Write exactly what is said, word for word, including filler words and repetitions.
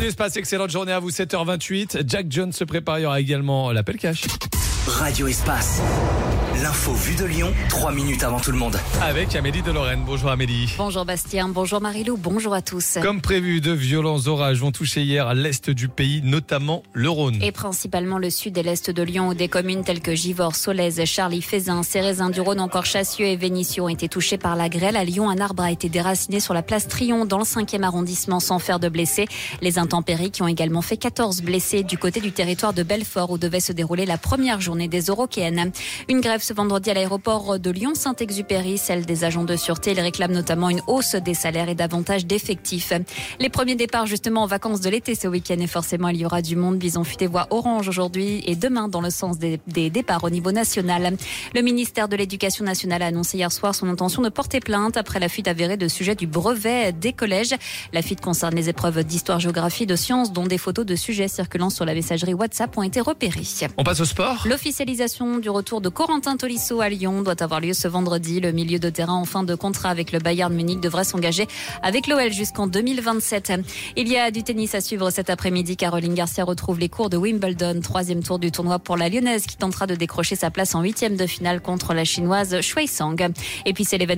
Radio Espace, excellente journée à vous, sept heures vingt-huit. Jack Jones se prépare, il y aura également l'appel cash. Radio Espace. L'info vue de Lyon, trois minutes avant tout le monde. Avec Amélie de Lorraine. Bonjour Amélie. Bonjour Bastien, bonjour Marilou, bonjour à tous. Comme prévu, de violents orages ont touché hier l'est du pays, notamment le Rhône. Et principalement le sud et l'est de Lyon, où des communes telles que Givors, Solèze, Charly, Fézin, Cérézin du Rhône, encore Chassieux et Vénissieux ont été touchés par la grêle. À Lyon, un arbre a été déraciné sur la place Tryon dans le cinquième arrondissement sans faire de blessés. Les intempéries qui ont également fait quatorze blessés du côté du territoire de Belfort où devait se dérouler la première journée des Eurokéennes. Une grève ce vendredi à l'aéroport de Lyon-Saint-Exupéry, celle des agents de sûreté. Ils réclament notamment une hausse des salaires et davantage d'effectifs. Les premiers départs justement en vacances de l'été ce week-end et forcément il y aura du monde. Bison futé voix orange aujourd'hui et demain dans le sens des, des départs au niveau national. Le ministère de l'Éducation nationale a annoncé hier soir son intention de porter plainte après la fuite avérée de sujets du brevet des collèges. La fuite concerne les épreuves d'histoire, géographie, de sciences dont des photos de sujets circulant sur la messagerie WhatsApp ont été repérées. On passe au sport. L'officialisation du retour de Corentin Tolisso à Lyon doit avoir lieu ce vendredi. Le milieu de terrain en fin de contrat avec le Bayern Munich devrait s'engager avec l'O L jusqu'en deux mille vingt-sept. Il y a du tennis à suivre cet après-midi. Caroline Garcia retrouve les cours de Wimbledon. Troisième tour du tournoi pour la Lyonnaise qui tentera de décrocher sa place en huitième de finale contre la Chinoise Shuai Sang. Et puis c'est l'événement